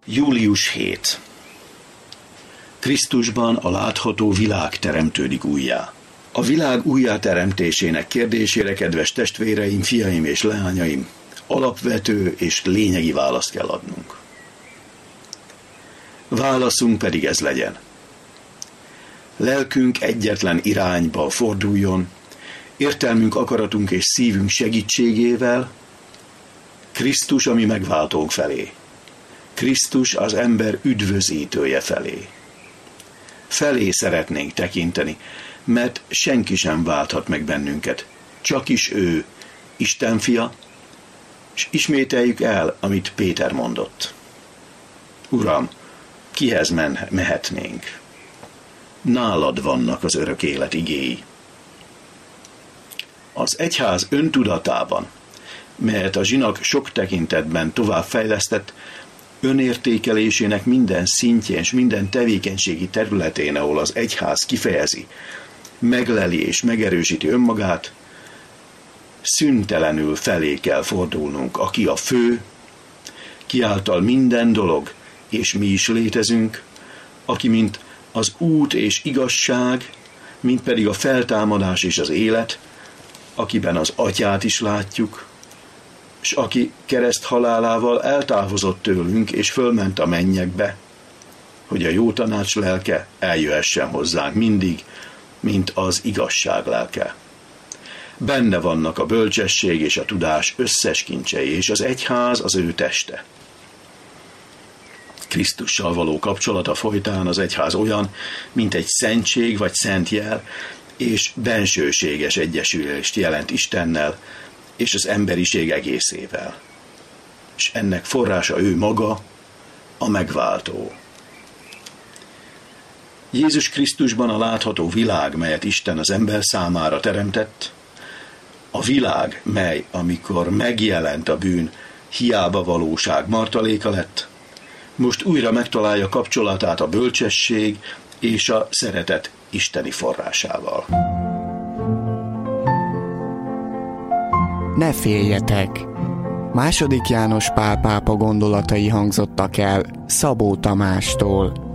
Július 7. Krisztusban a látható világ teremtődik újjá. A világ újjáteremtésének kérdésére, kedves testvéreim, fiaim és leányaim, alapvető és lényegi választ kell adnunk. Válaszunk pedig ez legyen. Lelkünk egyetlen irányba forduljon, értelmünk, akaratunk és szívünk segítségével Krisztus, ami megváltónk felé. Krisztus az ember üdvözítője felé. Felé szeretnénk tekinteni, mert senki sem válthat meg bennünket. Csak is ő, Isten fia, és ismételjük el, amit Péter mondott. Uram, kihez mehetnénk? Nálad vannak az örök élet igéi. Az egyház öntudatában, melyet a zsinag sok tekintetben továbbfejlesztett, önértékelésének minden szintjén és minden tevékenységi területén, ahol az egyház kifejezi, megleli és megerősíti önmagát, szüntelenül felé kell fordulnunk, aki a fő, kiáltal minden dolog, és mi is létezünk, aki mint az út és igazság, mint pedig a feltámadás és az élet, akiben az Atyát is látjuk, s aki kereszt halálával eltávozott tőlünk, és fölment a mennyekbe, hogy a jó tanács lelke eljöhessen hozzánk mindig, mint az igazság lelke. Benne vannak a bölcsesség és a tudás összes kincsei, és az egyház az ő teste. Krisztussal való kapcsolata folytán az egyház olyan, mint egy szentség vagy szentjel, és bensőséges egyesülést jelent Istennel, és az emberiség egészével. És ennek forrása ő maga, a megváltó. Jézus Krisztusban a látható világ, melyet Isten az ember számára teremtett, a világ, mely, amikor megjelent a bűn, hiába valóság martaléka lett, most újra megtalálja kapcsolatát a bölcsesség és a szeretet isteni forrásával. Ne féljetek! II. János Pál pápa gondolatai hangzottak el Szabó Tamástól.